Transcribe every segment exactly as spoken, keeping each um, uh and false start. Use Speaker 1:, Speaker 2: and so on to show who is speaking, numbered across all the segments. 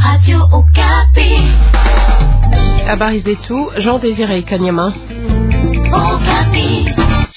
Speaker 1: Radio Okapi.
Speaker 2: Habari zetu, Jean Désiré Kanyama.
Speaker 1: Okapi.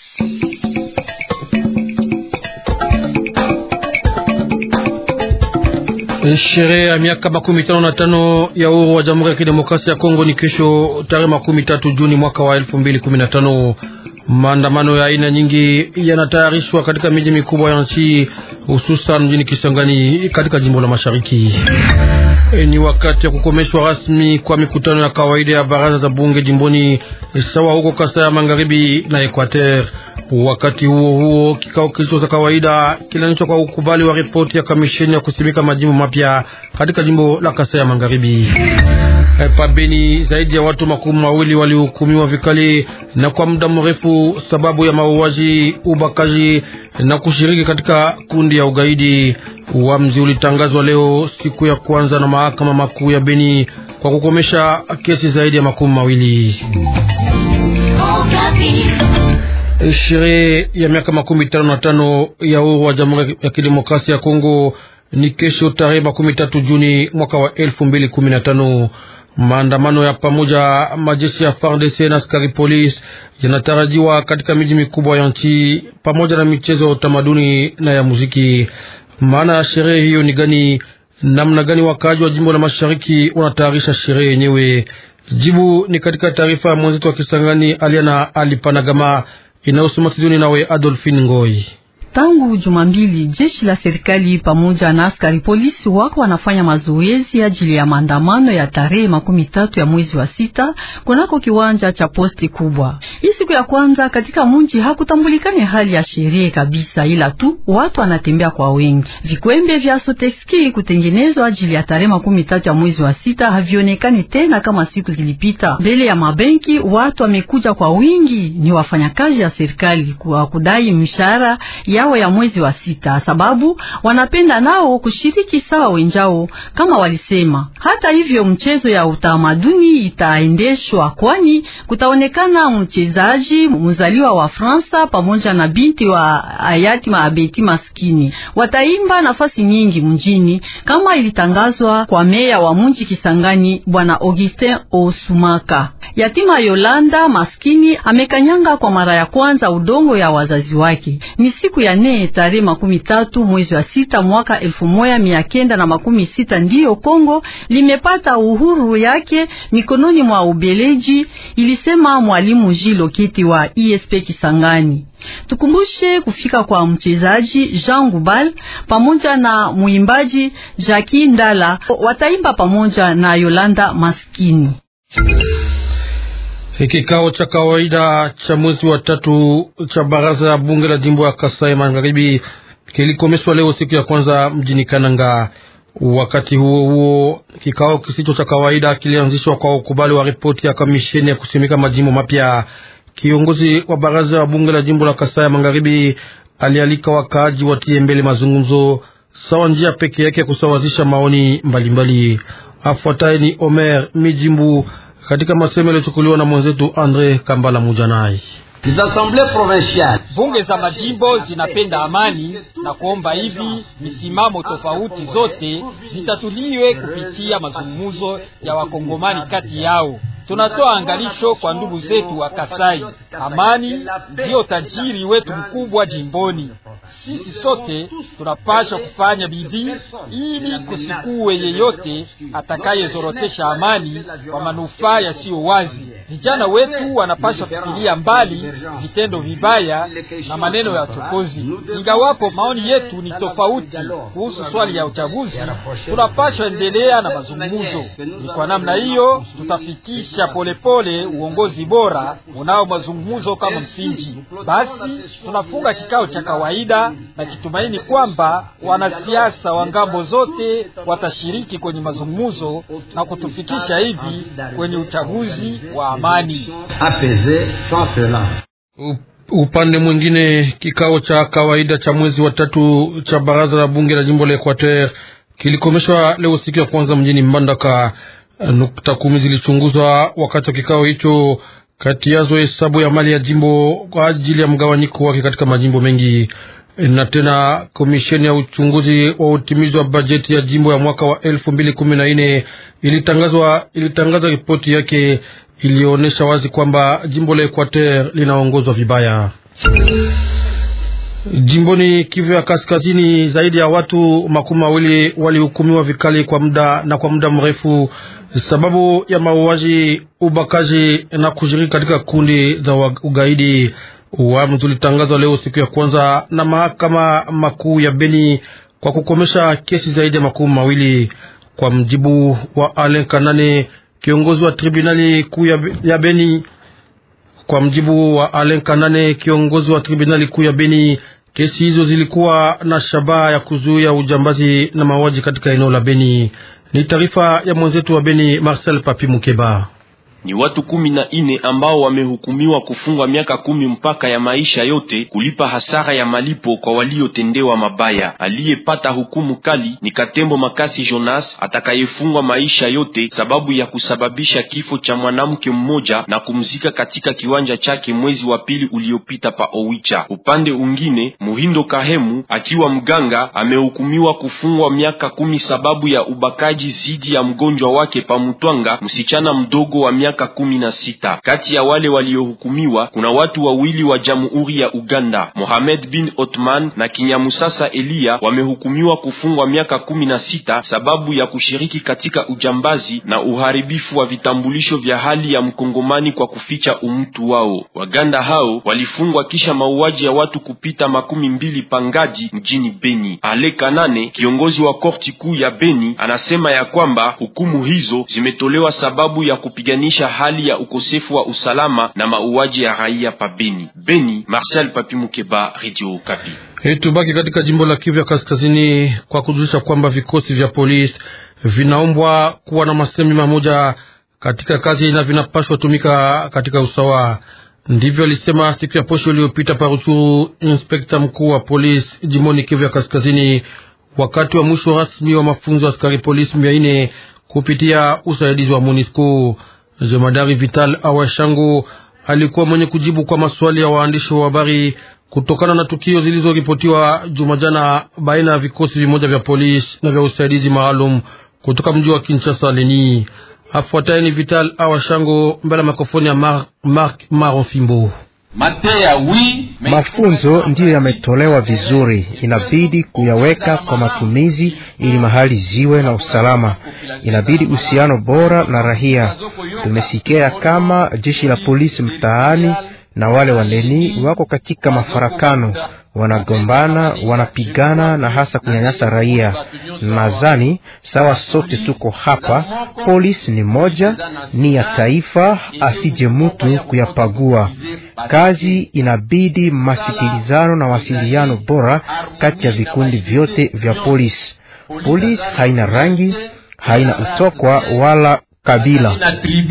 Speaker 3: Sherehe ya miaka makumi tano na tano ya uhuru wa Jamhuri ya Kidemokrasia ya Kongo ni kesho tarehe makumi tatu Juni mwaka wa elfu mbili kumi na tano. Maandamano ya aina nyingi yanatayarishwa katika miji mikubwa ya nchi, hususan mjini Kisangani katika jimbo la Mashariki. E, ni wakati ya kukomeshwa rasmi kwa mikutano ya kawaida ya baraza za bunge jimboni sawa huko Kasai ya Magharibi na Equateur. Wakati huo huo, kikao kilicho cha kawaida kilianzishwa kwa ukubali wa ripoti ya kamisheni ya kusimika majimbo mapya katika jimbo la Kasai ya Magharibi. E, pabeni zaidi ya watu makumi mawili walihukumiwa vikali na kwa muda mrefu sababu ya mauaji, ubakaji na kushiriki katika kundi ya ugaidi. Uamuzi ulitangazwa leo siku ya kwanza na mahakama makuu ya Beni kwa kukomesha kesi zaidi ya makumi mawili. Sherehe ya miaka makumi tano na tano ya uhuru wa Jamhuri ya Kidemokrasia ya Kongo ni kesho tarehe makumi tatu Juni mwaka wa elfu mbili kumi na tano. Maandamano ya pamoja majeshi ya F A R D C na askari polisi yanatarajiwa katika miji mikubwa ya nchi pamoja na michezo ya utamaduni na ya muziki. Maana ya sherehe hiyo ni gani? Namna gani wakaji wa jimbo la Mashariki wanatayarisha sherehe yenyewe? Jibu ni katika taarifa ya mwenzetu wa Kisangani Aliana Alipanagama inayosoma studioni nawe Adolphine Ngoi.
Speaker 4: Tangu juma mbili jeshi la serikali pamoja na askari polisi wako wanafanya mazoezi ajili ya maandamano ya tarehe makumi tatu ya mwezi wa sita kunako kiwanja cha posti kubwa. Hii siku ya kwanza katika mji hakutambulikani hali ya sherehe kabisa, ila tu watu wanatembea kwa wengi. Vikwembe vya Soteski kutengenezwa ajili ya tarehe makumi tatu ya mwezi wa sita havionekani tena kama siku zilipita. Mbele ya mabenki watu wamekuja kwa wingi, ni wafanyakazi ya serikali kwa kudai mshahara ya ya mwezi wa sita, sababu wanapenda nao kushiriki sawa wenjao kama walisema. Hata hivyo mchezo ya utamaduni itaendeshwa, kwani kutaonekana mchezaji mzaliwa wa Fransa pamoja na binti wa hayati Maabeti maskini. Wataimba nafasi nyingi mjini kama ilitangazwa kwa meya wa mji Kisangani Bwana Augustin Osumaka. Yatima Yolanda maskini amekanyanga kwa mara ya kwanza udongo ya wazazi wake. Ni siku ya ne tarehe makumi tatu mwezi wa sita mwaka elfu moja mia kenda na makumi sita ndiyo Kongo limepata uhuru yake mikononi mwa Ubeleji, ilisema mwalimu Jilo Kiti wa I S P Kisangani. Tukumbushe kufika kwa mchezaji Jean Gubal pamoja na muimbaji Jackie Ndala, wataimba pamoja na Yolanda maskini.
Speaker 3: Kikao cha kawaida cha mwezi wa tatu cha baraza ya bunge la jimbo ya Kasai Magharibi kilikomeshwa leo siku ya kwanza mjini Kananga. Wakati huo huo, kikao kisicho cha kawaida kilianzishwa kwa ukubali wa ripoti ya kamisheni ya kusimika majimbo mapya. Kiongozi wa baraza ya bunge la jimbo la Kasai Magharibi alialika wakaaji watie mbele mazungumzo sawa njia pekee yake kusawazisha maoni mbalimbali. Afuataye ni Omer Mijimbu katika masemo yaliyochukuliwa na mwenzetu Andre Kambala Mujanai.
Speaker 5: Bunge za majimbo zinapenda amani na kuomba hivi misimamo tofauti zote zitatuliwe kupitia mazungumzo ya wakongomani kati yao. Tunatoa angalisho kwa ndugu zetu wa Kasai. Amani ndio tajiri wetu mkubwa jimboni. Sisi sote tunapaswa kufanya bidii ili kusikue yeyote atakayezorotesha amani kwa manufaa yasiyo wazi. Vijana wetu wanapaswa kufikiria mbali vitendo vibaya na maneno ya uchokozi. Ingawapo maoni yetu ni tofauti kuhusu swali ya uchaguzi, tunapaswa endelea na mazungumzo. Ni kwa namna hiyo tutafikisha polepole uongozi bora unao mazungumzo kama msingi. Basi tunafunga kikao cha kawaida na kitumaini kwamba wanasiasa wa ngambo zote watashiriki kwenye mazungumzo na kutufikisha hivi kwenye uchaguzi wa amani.
Speaker 3: Upande mwingine, kikao cha kawaida cha mwezi wa tatu cha baraza la bunge la jimbo la Equateur kilikomeshwa leo siku ya kwanza mjini Mbandaka. Nukta kumi zilichunguzwa wakati wa kikao hicho, kati yazo hesabu ya mali ya jimbo kwa ajili ya mgawanyiko wake katika majimbo mengi. Na tena komisheni ya uchunguzi wa utimizi wa bajeti ya jimbo ya mwaka wa elfu mbili kumi na nne ilitangazwa ilitangaza ripoti yake ilionyesha wazi kwamba jimbo la Equateur linaongozwa vibaya. Jimboni Kivu ya Kaskazini, zaidi ya watu makumi mawili walihukumiwa vikali kwa muda na kwa muda mrefu sababu ya mauaji, ubakaji na kushiriki katika kundi za ugaidi. Uamuzi ulitangazwa leo siku ya kwanza na mahakama makuu ya Beni kwa kukomesha kesi zaidi ya makumi mawili. Kwa mjibu wa Alain Kanane, kiongozi wa tribunali kuu ya Beni, kwa mjibu wa Alain Kanane, kiongozi wa tribunali kuu ya Beni, kesi hizo zilikuwa na shabaha ya kuzuia ujambazi na mauaji katika eneo la Beni. Ni taarifa ya mwenzetu wa Beni Marcel Papi Mukeba.
Speaker 6: Ni watu kumi na ine ambao wamehukumiwa kufungwa miaka kumi mpaka ya maisha yote kulipa hasara ya malipo kwa waliotendewa mabaya. Aliyepata hukumu kali ni Katembo Makasi Jonas atakayefungwa maisha yote sababu ya kusababisha kifo cha mwanamke mmoja na kumzika katika kiwanja chake mwezi wa pili uliopita pa Owicha. Upande ungine, Muhindo Kahemu akiwa mganga amehukumiwa kufungwa miaka kumi sababu ya ubakaji zidi ya mgonjwa wake pa Mutwanga, msichana mdogo wa miaka kumi na sita. Kati ya wale waliohukumiwa kuna watu wawili wa Jamhuri ya Uganda, Mohamed bin Otman na Kinyamusasa Elia, wamehukumiwa kufungwa miaka kumi na sita sababu ya kushiriki katika ujambazi na uharibifu wa vitambulisho vya hali ya mkongomani kwa kuficha umtu wao. Waganda hao walifungwa kisha mauaji ya watu kupita makumi mbili Pangadi mjini Beni. Ale Kanane, kiongozi wa korti kuu ya Beni, anasema ya kwamba hukumu hizo zimetolewa sababu ya kupiganisha hali ya ukosefu wa usalama na mauaji ya raia pa Beni. Beni, Marcel Papi Mukeba, Radio Okapi.
Speaker 3: Hey, tubaki katika jimbo la Kivu ya Kaskazini kwa kujulisha kwamba vikosi vya polisi vinaombwa kuwa na masemi mamoja katika kazi na vinapaswa tumika katika usawa. Ndivyo alisema siku ya posho iliyopita Paruchuru inspekta mkuu wa polisi jimboni Kivu ya Kaskazini wakati wa mwisho rasmi wa mafunzo ya askari polisi mia nne kupitia usaidizi wa MONUSCO. Jemadari Vital Awashango alikuwa mwenye kujibu kwa maswali ya waandishi wa habari kutokana na tukio zilizoripotiwa Jumajana baina ya vikosi vimoja vya polisi na vya usaidizi maalum kutoka mji wa Kinshasa Leni. Afuataye ni Vital Awashango mbele ya mikrofoni ya Mar Mark Maronfimbo.
Speaker 7: Mafunzo ndiyo yametolewa vizuri, inabidi kuyaweka kwa matumizi ili mahali ziwe na usalama. Inabidi uhusiano bora na raia. Tumesikia kama jeshi la polisi mtaani na wale waleni wako katika mafarakano, wanagombana, wanapigana na hasa kunyanyasa raia. Nadhani sawa sote tuko hapa, polisi ni moja, ni ya taifa, asije mtu kuyapagua. Kazi inabidi masikilizano na wasiliano bora kati ya vikundi vyote vya polisi. Polisi haina rangi, haina utokwa wala kabila.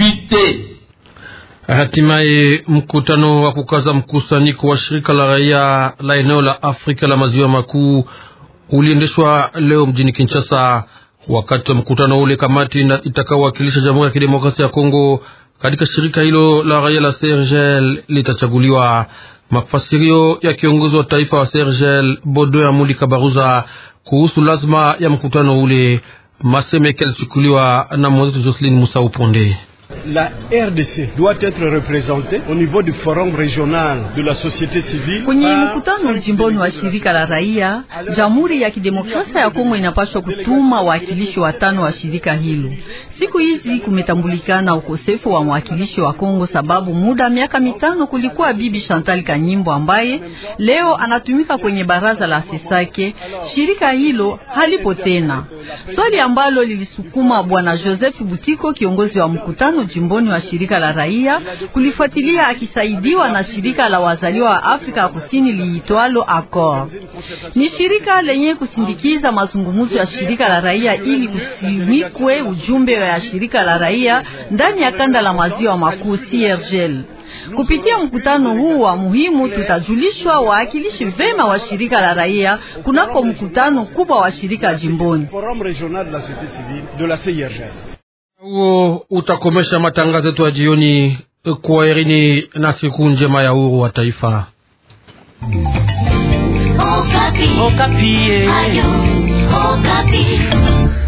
Speaker 3: Hatimaye mkutano wa kukaza mkusanyiko wa shirika la raia la eneo la Afrika la maziwa makuu uliendeshwa leo mjini Kinshasa. Wakati wa mkutano ule, kamati itakayowakilisha Jamhuri ya Kidemokrasia ya Kongo katika shirika hilo la raia la C R G L litachaguliwa. Mafasirio ya kiongozi wa taifa wa C R G L Bodo ya Mulika Baruza kuhusu lazima ya mkutano ule, maseme yalichukuliwa na mwenzetu Jocelyn Musa Uponde.
Speaker 8: La R D C doit être représentée au niveau du forum régional de la société civile.
Speaker 4: Kwenye mkutano jimboni wa shirika la raia, Jamhuri ya Kidemokrasia ya Kongo inapaswa kutuma wakilishi watano wa shirika hilo. Siku hizi kumetambulikana ukosefu wa mwakilishi wa Kongo sababu muda miaka mitano kulikuwa bibi Chantal Kanyimbo ambaye leo anatumika kwenye baraza la Sesake. Shirika hilo halipo tena. Swali ambalo lilisukuma bwana Joseph Butiko, kiongozi wa mkutano jimboni wa shirika la raia, kulifuatilia akisaidiwa na shirika la wazaliwa wa Afrika ya Kusini liitwalo Accord. Ni shirika lenye kusindikiza mazungumzo ya shirika la raia ili kusimikwe ujumbe ya shirika la raia ndani ya kanda la maziwa makuu C R G L. Kupitia mkutano huu wa muhimu tutajulishwa waakilishi vema wa shirika la raia kunako mkutano kubwa wa shirika jimboni.
Speaker 8: Forum régional de la société civile de la C R G L.
Speaker 3: Huo utakomesha matangazo yetu ya jioni. Kwaherini na siku njema ya uhuru wa taifa.
Speaker 1: Okapi.
Speaker 9: Okapi.
Speaker 1: Ayo, Okapi.